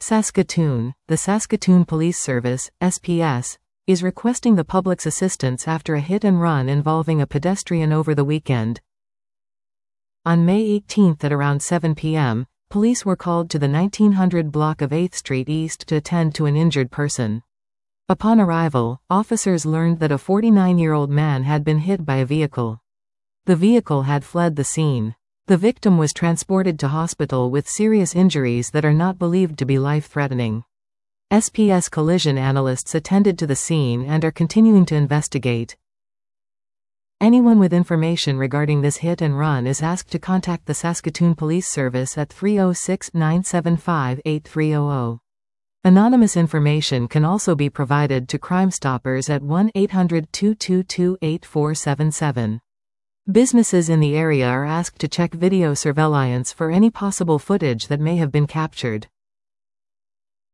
Saskatoon. The Saskatoon Police Service, SPS, is requesting the public's assistance after a hit-and-run involving a pedestrian over the weekend. On May 18 at around 7 p.m., police were called to the 1900 block of 8th Street East to attend to an injured person. Upon arrival, officers learned that a 49-year-old man had been hit by a vehicle. The vehicle had fled the scene. The victim was transported to hospital with serious injuries that are not believed to be life-threatening. SPS collision analysts attended to the scene and are continuing to investigate. Anyone with information regarding this hit-and-run is asked to contact the Saskatoon Police Service at 306-975-8300. Anonymous information can also be provided to Crime Stoppers at 1-800-222-8477. Businesses in the area are asked to check video surveillance for any possible footage that may have been captured.